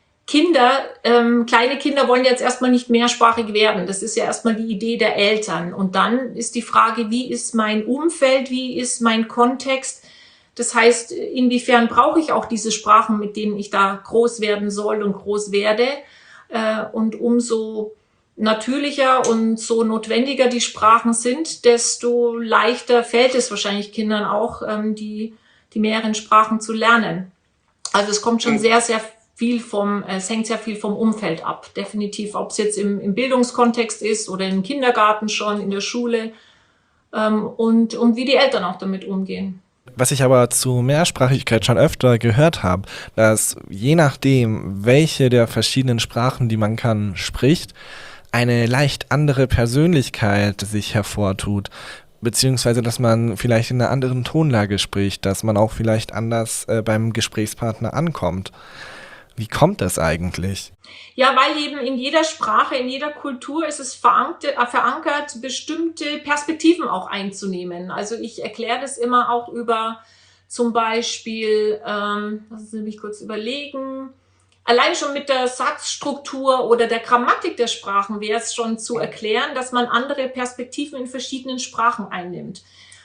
kleine Kinder wollen jetzt erstmal nicht mehrsprachig werden. Das ist ja erstmal die Idee der Eltern. Und dann ist die Frage, wie ist mein Umfeld, wie ist mein Kontext? Das heißt, inwiefern brauche ich auch diese Sprachen, mit denen ich da groß werden soll und groß werde? Und umso natürlicher und so notwendiger die Sprachen sind, desto leichter fällt es wahrscheinlich Kindern auch, die mehreren Sprachen zu lernen. Also es kommt schon sehr, sehr viel es hängt sehr viel vom Umfeld ab, definitiv, ob es jetzt im Bildungskontext ist oder im Kindergarten schon, in der Schule, und wie die Eltern auch damit umgehen. Was ich aber zu Mehrsprachigkeit schon öfter gehört habe, dass je nachdem, welche der verschiedenen Sprachen, die man kann, spricht, eine leicht andere Persönlichkeit sich hervortut, beziehungsweise dass man vielleicht in einer anderen Tonlage spricht, dass man auch vielleicht anders beim Gesprächspartner ankommt. Wie kommt das eigentlich? Ja, weil eben in jeder Sprache, in jeder Kultur ist es verankert, bestimmte Perspektiven auch einzunehmen. Also ich erkläre das immer auch über zum Beispiel, lassen Sie mich kurz überlegen, allein schon mit der Satzstruktur oder der Grammatik der Sprachen wäre es schon zu erklären, dass man andere Perspektiven in verschiedenen Sprachen einnimmt.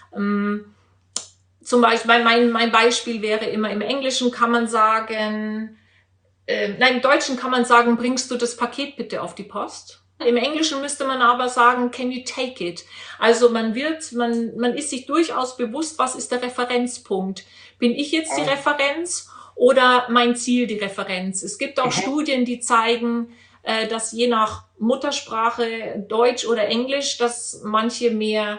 Zum Beispiel, mein Beispiel wäre immer, im Englischen kann man sagen, im Deutschen kann man sagen, bringst du das Paket bitte auf die Post? Im Englischen müsste man aber sagen, can you take it? Also man ist sich durchaus bewusst, was ist der Referenzpunkt? Bin ich jetzt die Referenz oder mein Ziel die Referenz? Es gibt auch Studien, die zeigen, dass je nach Muttersprache, Deutsch oder Englisch, dass manche mehr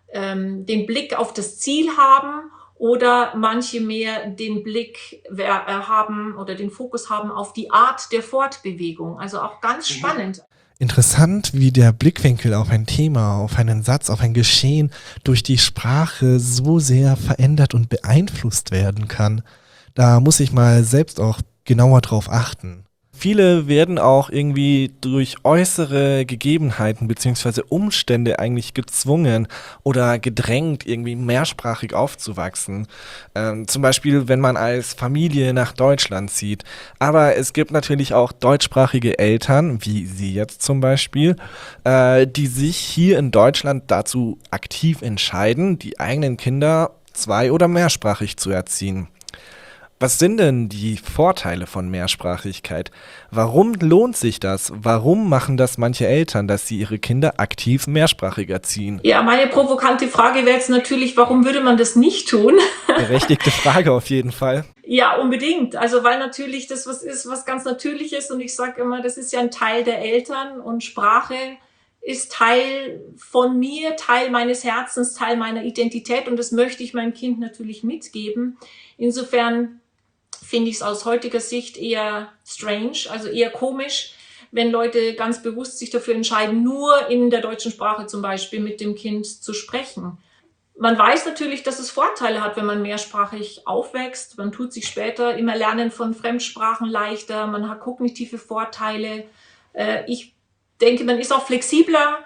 den Blick auf das Ziel haben oder manche mehr den Blick haben oder den Fokus haben auf die Art der Fortbewegung. Also auch ganz spannend. Interessant, wie der Blickwinkel auf ein Thema, auf einen Satz, auf ein Geschehen durch die Sprache so sehr verändert und beeinflusst werden kann. Da muss ich mal selbst auch genauer drauf achten. Viele werden auch irgendwie durch äußere Gegebenheiten bzw. Umstände eigentlich gezwungen oder gedrängt, irgendwie mehrsprachig aufzuwachsen. Zum Beispiel, wenn man als Familie nach Deutschland zieht. Aber es gibt natürlich auch deutschsprachige Eltern, wie Sie jetzt zum Beispiel, die sich hier in Deutschland dazu aktiv entscheiden, die eigenen Kinder zwei- oder mehrsprachig zu erziehen. Was sind denn die Vorteile von Mehrsprachigkeit? Warum lohnt sich das? Warum machen das manche Eltern, dass sie ihre Kinder aktiv mehrsprachig erziehen? Ja, meine provokante Frage wäre jetzt natürlich, warum würde man das nicht tun? Berechtigte Frage auf jeden Fall. Ja, unbedingt. Also weil natürlich das was ist, was ganz natürlich ist. Und ich sage immer, das ist ja ein Teil der Eltern und Sprache ist Teil von mir, Teil meines Herzens, Teil meiner Identität. Und das möchte ich meinem Kind natürlich mitgeben. Insofern finde ich es aus heutiger Sicht eher strange, also eher komisch, wenn Leute ganz bewusst sich dafür entscheiden, nur in der deutschen Sprache zum Beispiel mit dem Kind zu sprechen. Man weiß natürlich, dass es Vorteile hat, wenn man mehrsprachig aufwächst. Man tut sich später im Erlernen von Fremdsprachen leichter, man hat kognitive Vorteile. Ich denke, man ist auch flexibler,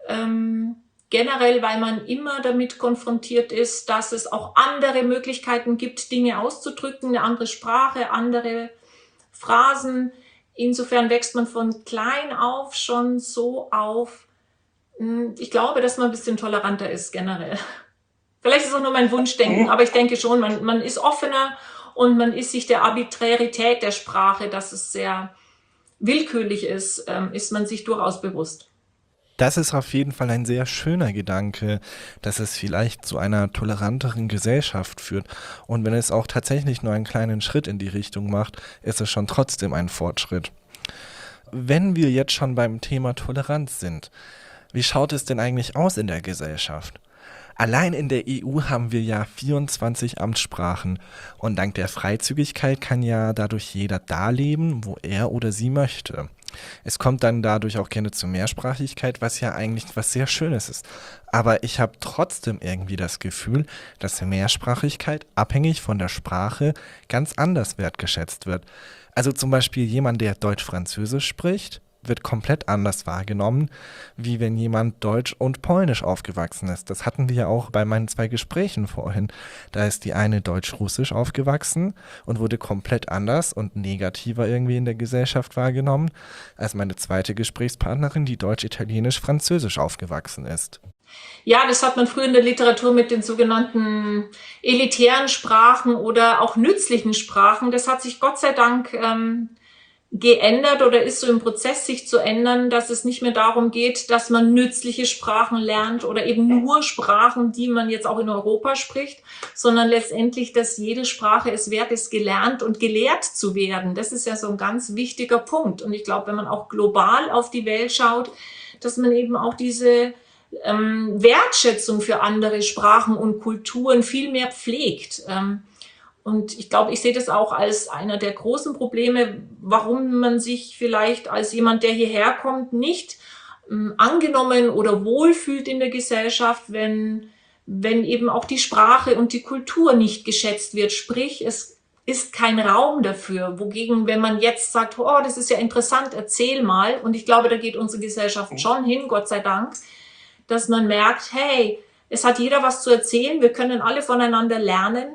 generell, weil man immer damit konfrontiert ist, dass es auch andere Möglichkeiten gibt, Dinge auszudrücken, eine andere Sprache, andere Phrasen. Insofern wächst man von klein auf schon so auf. Ich glaube, dass man ein bisschen toleranter ist generell. Vielleicht ist es auch nur mein Wunschdenken, aber ich denke schon, man ist offener und man ist sich der Arbitrarität der Sprache, dass es sehr willkürlich ist man sich durchaus bewusst. Das ist auf jeden Fall ein sehr schöner Gedanke, dass es vielleicht zu einer toleranteren Gesellschaft führt. Und wenn es auch tatsächlich nur einen kleinen Schritt in die Richtung macht, ist es schon trotzdem ein Fortschritt. Wenn wir jetzt schon beim Thema Toleranz sind, wie schaut es denn eigentlich aus in der Gesellschaft? Allein in der EU haben wir ja 24 Amtssprachen und dank der Freizügigkeit kann ja dadurch jeder da leben, wo er oder sie möchte. Es kommt dann dadurch auch gerne zur Mehrsprachigkeit, was ja eigentlich was sehr Schönes ist. Aber ich habe trotzdem irgendwie das Gefühl, dass Mehrsprachigkeit abhängig von der Sprache ganz anders wertgeschätzt wird. Also zum Beispiel jemand, der Deutsch-Französisch spricht, wird komplett anders wahrgenommen, wie wenn jemand Deutsch und Polnisch aufgewachsen ist. Das hatten wir ja auch bei meinen 2 Gesprächen vorhin. Da ist die eine Deutsch-Russisch aufgewachsen und wurde komplett anders und negativer irgendwie in der Gesellschaft wahrgenommen, als meine zweite Gesprächspartnerin, die Deutsch-Italienisch-Französisch aufgewachsen ist. Ja, das hat man früher in der Literatur mit den sogenannten elitären Sprachen oder auch nützlichen Sprachen. Das hat sich Gott sei Dank geändert oder ist so im Prozess, sich zu ändern, dass es nicht mehr darum geht, dass man nützliche Sprachen lernt oder eben nur Sprachen, die man jetzt auch in Europa spricht, sondern letztendlich, dass jede Sprache es wert ist, gelernt und gelehrt zu werden. Das ist ja so ein ganz wichtiger Punkt. Und ich glaube, wenn man auch global auf die Welt schaut, dass man eben auch diese Wertschätzung für andere Sprachen und Kulturen viel mehr pflegt. Und ich glaube, ich sehe das auch als einer der großen Probleme, warum man sich vielleicht als jemand, der hierher kommt, nicht angenommen oder wohlfühlt in der Gesellschaft, wenn eben auch die Sprache und die Kultur nicht geschätzt wird. Sprich, es ist kein Raum dafür. Wogegen, wenn man jetzt sagt, oh, das ist ja interessant, erzähl mal. Und ich glaube, da geht unsere Gesellschaft schon hin, Gott sei Dank, dass man merkt, hey, es hat jeder was zu erzählen, wir können alle voneinander lernen.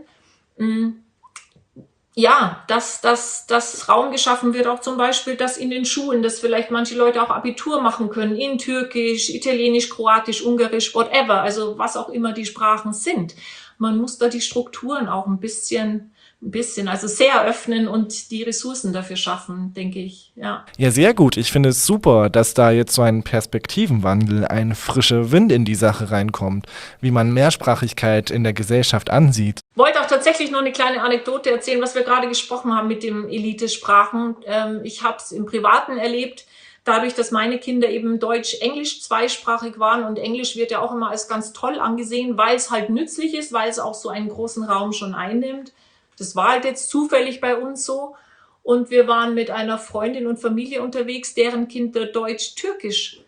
Ja, dass Raum geschaffen wird, auch zum Beispiel, dass in den Schulen, dass vielleicht manche Leute auch Abitur machen können, in Türkisch, Italienisch, Kroatisch, Ungarisch, whatever, also was auch immer die Sprachen sind. Man muss da die Strukturen auch ein bisschen, also sehr öffnen und die Ressourcen dafür schaffen, denke ich, ja. Ja, sehr gut. Ich finde es super, dass da jetzt so ein Perspektivenwandel, ein frischer Wind in die Sache reinkommt, wie man Mehrsprachigkeit in der Gesellschaft ansieht. Ich wollte auch tatsächlich noch eine kleine Anekdote erzählen, was wir gerade gesprochen haben mit dem Elite-Sprachen. Ich habe es im Privaten erlebt, dadurch, dass meine Kinder eben Deutsch-Englisch zweisprachig waren und Englisch wird ja auch immer als ganz toll angesehen, weil es halt nützlich ist, weil es auch so einen großen Raum schon einnimmt. Das war halt jetzt zufällig bei uns so. Und wir waren mit einer Freundin und Familie unterwegs, deren Kinder Deutsch-Türkisch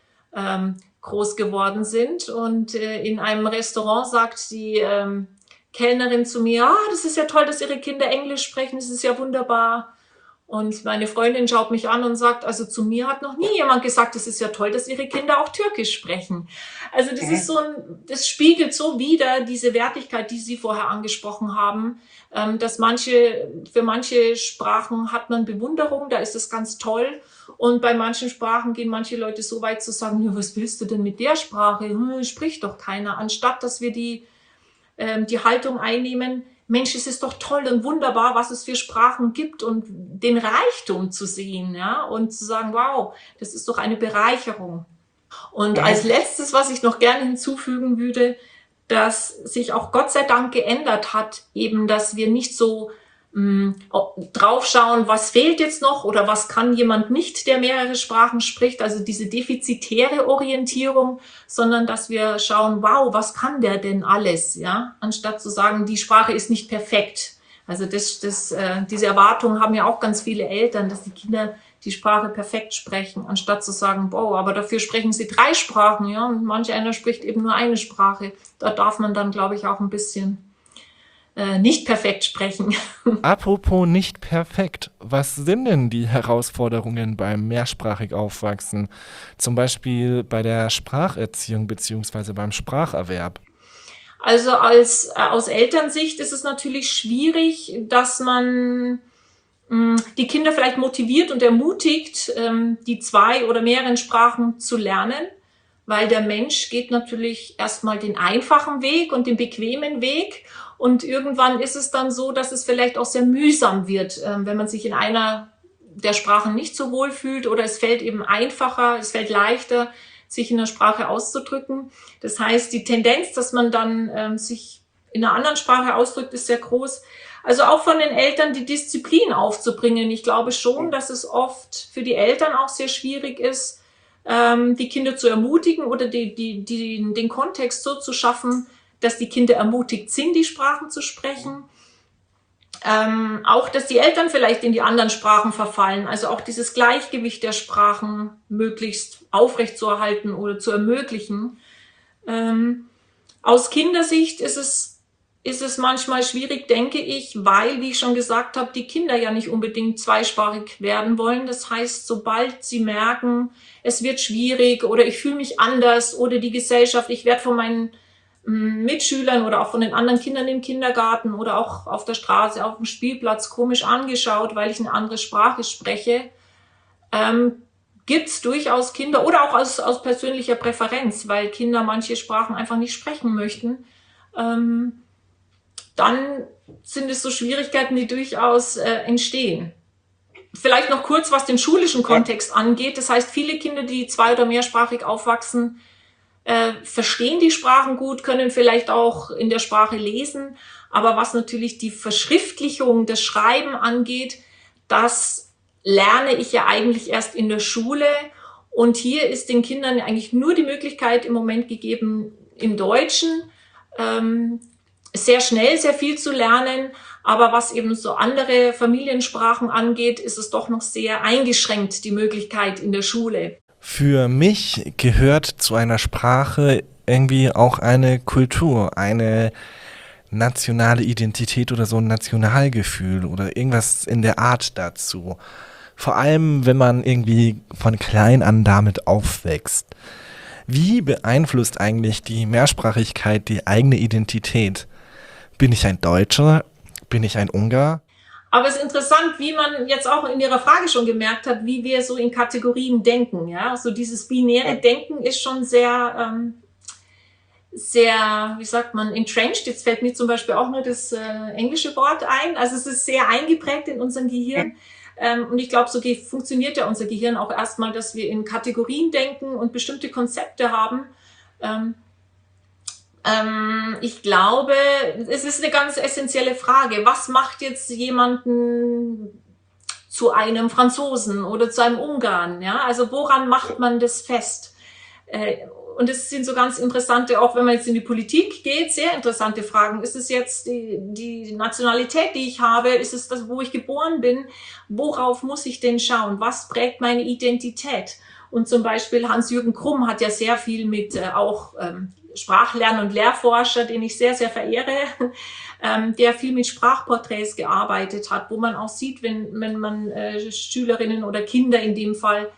groß geworden sind. Und in einem Restaurant sagt die Kellnerin zu mir, das ist ja toll, dass Ihre Kinder Englisch sprechen, das ist ja wunderbar. Und meine Freundin schaut mich an und sagt, also zu mir hat noch nie jemand gesagt, es ist ja toll, dass ihre Kinder auch Türkisch sprechen. Also das ist das spiegelt so wider diese Wertigkeit, die Sie vorher angesprochen haben, dass für manche Sprachen hat man Bewunderung, da ist es ganz toll. Und bei manchen Sprachen gehen manche Leute so weit zu sagen, ja, was willst du denn mit der Sprache? Spricht doch keiner. Anstatt, dass wir die Haltung einnehmen, Mensch, es ist doch toll und wunderbar, was es für Sprachen gibt und den Reichtum zu sehen, ja, und zu sagen, wow, das ist doch eine Bereicherung. Und als letztes, was ich noch gerne hinzufügen würde, dass sich auch Gott sei Dank geändert hat, eben, dass wir nicht so draufschauen, was fehlt jetzt noch oder was kann jemand nicht, der mehrere Sprachen spricht, also diese defizitäre Orientierung, sondern dass wir schauen, wow, was kann der denn alles, ja, anstatt zu sagen, die Sprache ist nicht perfekt. Also diese Erwartungen haben ja auch ganz viele Eltern, dass die Kinder die Sprache perfekt sprechen, anstatt zu sagen, wow, aber dafür sprechen sie 3 Sprachen, ja, und manch einer spricht eben nur eine Sprache. Da darf man dann, glaube ich, auch ein bisschen nicht perfekt sprechen. Apropos nicht perfekt, was sind denn die Herausforderungen beim mehrsprachig Aufwachsen? Zum Beispiel bei der Spracherziehung bzw. beim Spracherwerb? Also aus Elternsicht ist es natürlich schwierig, dass man die Kinder vielleicht motiviert und ermutigt, die 2 oder mehreren Sprachen zu lernen, weil der Mensch geht natürlich erstmal den einfachen Weg und den bequemen Weg. Und irgendwann ist es dann so, dass es vielleicht auch sehr mühsam wird, wenn man sich in einer der Sprachen nicht so wohl fühlt oder es fällt eben einfacher, es fällt leichter, sich in der Sprache auszudrücken. Das heißt, die Tendenz, dass man dann sich in einer anderen Sprache ausdrückt, ist sehr groß. Also auch von den Eltern die Disziplin aufzubringen. Ich glaube schon, dass es oft für die Eltern auch sehr schwierig ist, die Kinder zu ermutigen oder den Kontext so zu schaffen, dass die Kinder ermutigt sind, die Sprachen zu sprechen. Auch, dass die Eltern vielleicht in die anderen Sprachen verfallen. Also auch dieses Gleichgewicht der Sprachen möglichst aufrechtzuerhalten oder zu ermöglichen. Aus Kindersicht ist es manchmal schwierig, denke ich, weil, wie ich schon gesagt habe, die Kinder ja nicht unbedingt zweisprachig werden wollen. Das heißt, sobald sie merken, es wird schwierig oder ich fühle mich anders oder die Gesellschaft, ich werde von meinen Mitschülern oder auch von den anderen Kindern im Kindergarten oder auch auf der Straße, auf dem Spielplatz komisch angeschaut, weil ich eine andere Sprache spreche, gibt es durchaus Kinder oder auch aus persönlicher Präferenz, weil Kinder manche Sprachen einfach nicht sprechen möchten. Dann sind es so Schwierigkeiten, die durchaus entstehen. Vielleicht noch kurz, was den schulischen Kontext angeht. Das heißt, viele Kinder, die zwei- oder mehrsprachig aufwachsen, verstehen die Sprachen gut, können vielleicht auch in der Sprache lesen. Aber was natürlich die Verschriftlichung, das Schreiben angeht, das lerne ich ja eigentlich erst in der Schule. Und hier ist den Kindern eigentlich nur die Möglichkeit im Moment gegeben, im Deutschen sehr schnell sehr viel zu lernen. Aber was eben so andere Familiensprachen angeht, ist es doch noch sehr eingeschränkt, die Möglichkeit in der Schule. Für mich gehört zu einer Sprache irgendwie auch eine Kultur, eine nationale Identität oder so ein Nationalgefühl oder irgendwas in der Art dazu. Vor allem, wenn man irgendwie von klein an damit aufwächst. Wie beeinflusst eigentlich die Mehrsprachigkeit die eigene Identität? Bin ich ein Deutscher? Bin ich ein Ungar? Aber es ist interessant, wie man jetzt auch in Ihrer Frage schon gemerkt hat, wie wir so in Kategorien denken. Ja, so dieses binäre Denken ist schon sehr, sehr, wie sagt man, entrenched. Jetzt fällt mir zum Beispiel auch nur das englische Wort ein. Also es ist sehr eingeprägt in unserem Gehirn. Und ich glaube, so funktioniert ja unser Gehirn auch erstmal, dass wir in Kategorien denken und bestimmte Konzepte haben. Ich glaube, es ist eine ganz essentielle Frage. Was macht jetzt jemanden zu einem Franzosen oder zu einem Ungarn? Ja, also woran macht man das fest? Und es sind so ganz interessante, auch wenn man jetzt in die Politik geht, sehr interessante Fragen. Ist es jetzt die Nationalität, die ich habe? Ist es das, wo ich geboren bin? Worauf muss ich denn schauen? Was prägt meine Identität? Und zum Beispiel Hans-Jürgen Krumm hat ja sehr viel mit auch Sprachlern- und Lehrforscher, den ich sehr, sehr verehre, der viel mit Sprachporträts gearbeitet hat, wo man auch sieht, wenn man Schülerinnen oder Kinder in dem Fall,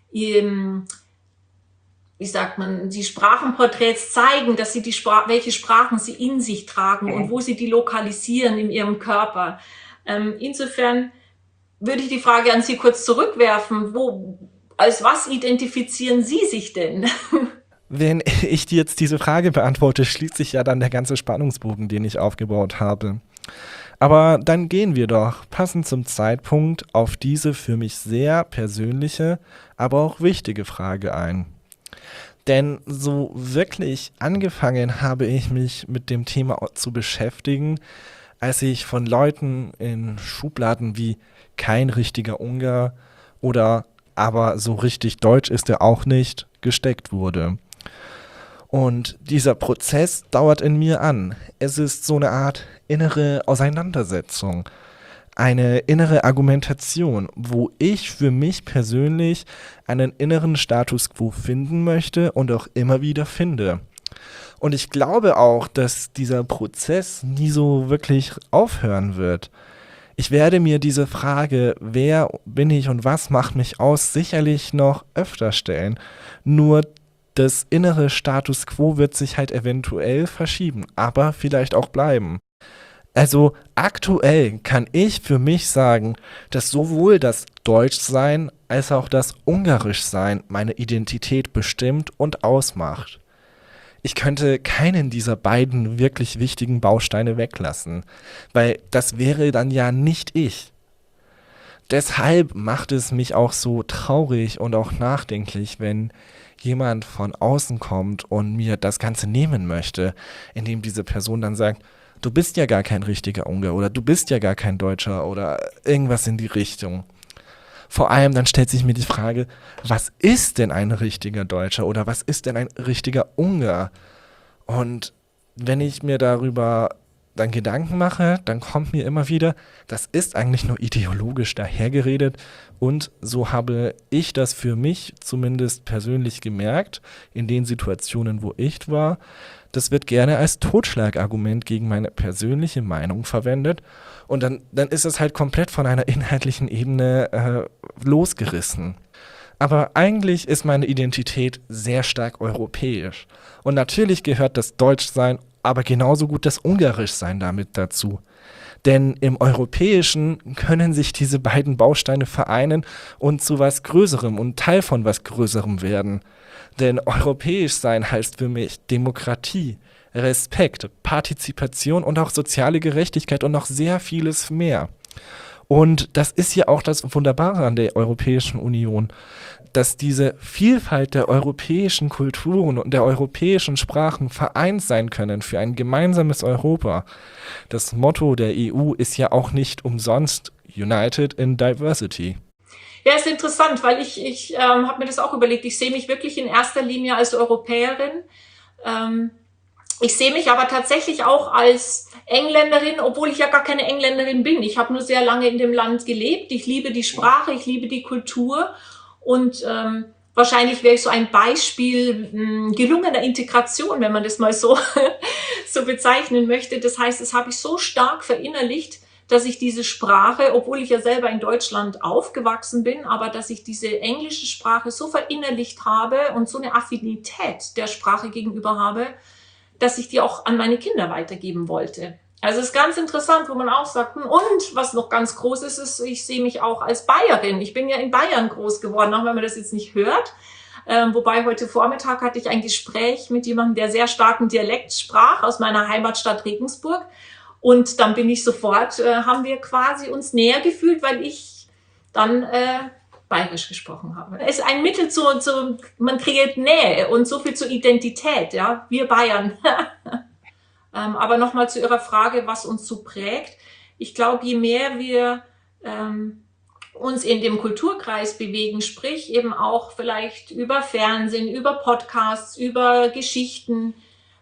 wie sagt man, die Sprachenporträts zeigen, dass sie welche Sprachen sie in sich tragen und wo sie die lokalisieren in ihrem Körper. Insofern würde ich die Frage an Sie kurz zurückwerfen. Als was identifizieren Sie sich denn? Wenn ich dir jetzt diese Frage beantworte, schließt sich ja dann der ganze Spannungsbogen, den ich aufgebaut habe. Aber dann gehen wir doch passend zum Zeitpunkt auf diese für mich sehr persönliche, aber auch wichtige Frage ein. Denn so wirklich angefangen habe ich mich mit dem Thema zu beschäftigen, als ich von Leuten in Schubladen wie kein richtiger Ungar oder aber so richtig deutsch ist er auch nicht gesteckt wurde. Und dieser Prozess dauert in mir an. Es ist so eine Art innere Auseinandersetzung, eine innere Argumentation, wo ich für mich persönlich einen inneren Status quo finden möchte und auch immer wieder finde. Und ich glaube auch, dass dieser Prozess nie so wirklich aufhören wird. Ich werde mir diese Frage, wer bin ich und was macht mich aus, sicherlich noch öfter stellen. Nur das innere Status quo wird sich halt eventuell verschieben, aber vielleicht auch bleiben. Also aktuell kann ich für mich sagen, dass sowohl das Deutschsein als auch das Ungarischsein meine Identität bestimmt und ausmacht. Ich könnte keinen dieser beiden wirklich wichtigen Bausteine weglassen, weil das wäre dann ja nicht ich. Deshalb macht es mich auch so traurig und auch nachdenklich, wenn jemand von außen kommt und mir das Ganze nehmen möchte, indem diese Person dann sagt, du bist ja gar kein richtiger Ungar oder du bist ja gar kein Deutscher oder irgendwas in die Richtung. Vor allem dann stellt sich mir die Frage, was ist denn ein richtiger Deutscher oder was ist denn ein richtiger Ungar? Und wenn ich mir darüber dann Gedanken mache, dann kommt mir immer wieder, das ist eigentlich nur ideologisch dahergeredet und so habe ich das für mich zumindest persönlich gemerkt, in den Situationen, wo ich war. Das wird gerne als Totschlagargument gegen meine persönliche Meinung verwendet und dann ist es halt komplett von einer inhaltlichen Ebene losgerissen. Aber eigentlich ist meine Identität sehr stark europäisch und natürlich gehört das Deutschsein, aber genauso gut das Ungarischsein damit dazu. Denn im Europäischen können sich diese beiden Bausteine vereinen und zu was Größerem und Teil von was Größerem werden. Denn europäisch sein heißt für mich Demokratie, Respekt, Partizipation und auch soziale Gerechtigkeit und noch sehr vieles mehr. Und das ist ja auch das Wunderbare an der Europäischen Union, dass diese Vielfalt der europäischen Kulturen und der europäischen Sprachen vereint sein können für ein gemeinsames Europa. Das Motto der EU ist ja auch nicht umsonst United in Diversity. Ja, ist interessant, weil ich habe mir das auch überlegt. Ich sehe mich wirklich in erster Linie als Europäerin. Ich sehe mich aber tatsächlich auch als Engländerin, obwohl ich ja gar keine Engländerin bin. Ich habe nur sehr lange in dem Land gelebt. Ich liebe die Sprache, ich liebe die Kultur und wahrscheinlich wäre ich so ein Beispiel gelungener Integration, wenn man das mal so, so bezeichnen möchte. Das heißt, das habe ich so stark verinnerlicht, dass ich diese Sprache, obwohl ich ja selber in Deutschland aufgewachsen bin, aber dass ich diese englische Sprache so verinnerlicht habe und so eine Affinität der Sprache gegenüber habe, dass ich die auch an meine Kinder weitergeben wollte. Also es ist ganz interessant, wo man auch sagt, und was noch ganz groß ist, ich sehe mich auch als Bayerin. Ich bin ja in Bayern groß geworden, auch wenn man das jetzt nicht hört. Wobei heute Vormittag hatte ich ein Gespräch mit jemandem, der sehr starken Dialekt sprach aus meiner Heimatstadt Regensburg. Und dann bin ich sofort, haben wir quasi uns näher gefühlt, weil ich dann Bayerisch gesprochen habe. Es ist ein Mittel man kreiert Nähe und so viel zur Identität, ja, wir Bayern. Aber nochmal zu Ihrer Frage, was uns so prägt. Ich glaube, je mehr wir uns in dem Kulturkreis bewegen, sprich eben auch vielleicht über Fernsehen, über Podcasts, über Geschichten,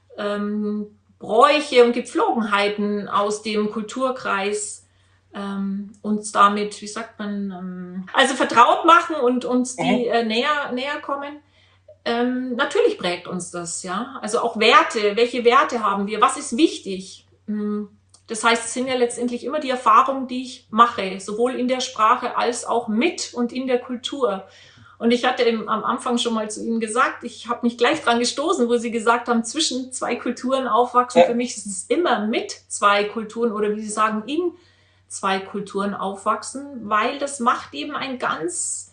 Bräuche und Gepflogenheiten aus dem Kulturkreis uns damit, wie sagt man, also vertraut machen und uns die näher kommen. Natürlich prägt uns das, ja. Also auch Werte, welche Werte haben wir, was ist wichtig? Das heißt, es sind ja letztendlich immer die Erfahrungen, die ich mache, sowohl in der Sprache als auch mit und in der Kultur. Und ich hatte am Anfang schon mal zu Ihnen gesagt, ich habe mich gleich dran gestoßen, wo Sie gesagt haben, zwischen zwei Kulturen aufwachsen. Ja. Für mich ist es immer mit zwei Kulturen oder wie Sie sagen, in zwei Kulturen aufwachsen, weil das macht eben eine ganz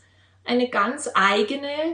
eigene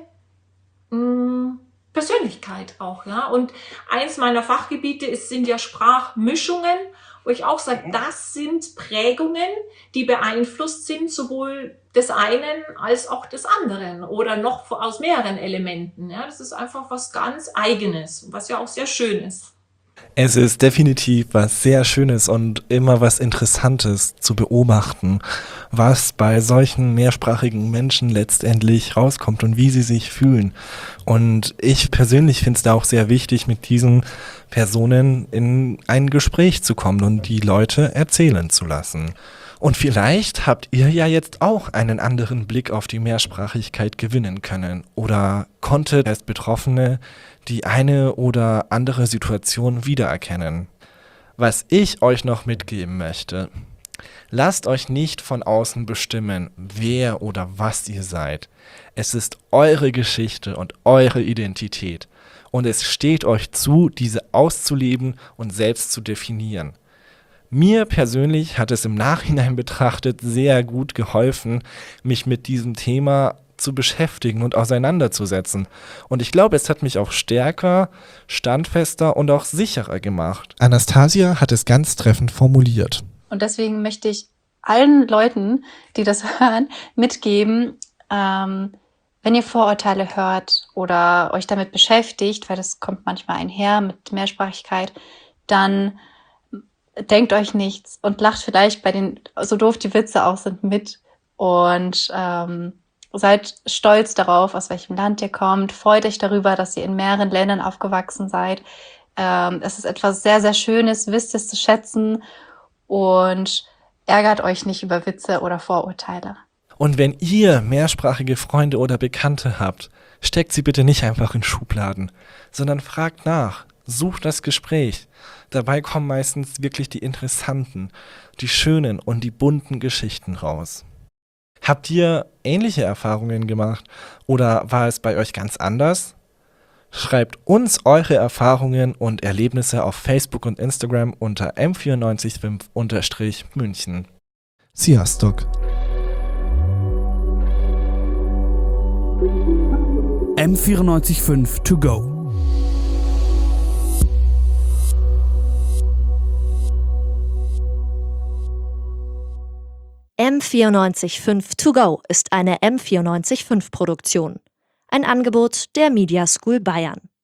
Persönlichkeit auch. Ja? Und eins meiner Fachgebiete sind ja Sprachmischungen, wo ich auch sage, das sind Prägungen, die beeinflusst sind, sowohl des einen als auch des anderen oder noch aus mehreren Elementen. Ja? Das ist einfach was ganz Eigenes, was ja auch sehr schön ist. Es ist definitiv was sehr Schönes und immer was Interessantes zu beobachten, was bei solchen mehrsprachigen Menschen letztendlich rauskommt und wie sie sich fühlen. Und ich persönlich finde es da auch sehr wichtig, mit diesen Personen in ein Gespräch zu kommen und die Leute erzählen zu lassen. Und vielleicht habt ihr ja jetzt auch einen anderen Blick auf die Mehrsprachigkeit gewinnen können oder konntet als Betroffene die eine oder andere Situation wiedererkennen. Was ich euch noch mitgeben möchte: Lasst euch nicht von außen bestimmen, wer oder was ihr seid. Es ist eure Geschichte und eure Identität. Und es steht euch zu, diese auszuleben und selbst zu definieren. Mir persönlich hat es im Nachhinein betrachtet sehr gut geholfen, mich mit diesem Thema zu beschäftigen und auseinanderzusetzen. Und ich glaube, es hat mich auch stärker, standfester und auch sicherer gemacht. Anastasia hat es ganz treffend formuliert. Und deswegen möchte ich allen Leuten, die das hören, mitgeben, wenn Wenn ihr Vorurteile hört oder euch damit beschäftigt, weil das kommt manchmal einher mit Mehrsprachigkeit, dann denkt euch nichts und lacht vielleicht bei den, so doof die Witze auch sind, mit und seid stolz darauf, aus welchem Land ihr kommt. Freut euch darüber, dass ihr in mehreren Ländern aufgewachsen seid. Es ist etwas sehr, sehr Schönes, wisst es zu schätzen und ärgert euch nicht über Witze oder Vorurteile. Und wenn ihr mehrsprachige Freunde oder Bekannte habt, steckt sie bitte nicht einfach in Schubladen, sondern fragt nach, sucht das Gespräch. Dabei kommen meistens wirklich die interessanten, die schönen und die bunten Geschichten raus. Habt ihr ähnliche Erfahrungen gemacht oder war es bei euch ganz anders? Schreibt uns eure Erfahrungen und Erlebnisse auf Facebook und Instagram unter m945-München. Sziasztok! M945 to go. M945 to go ist eine M945-Produktion. Ein Angebot der Media School Bayern.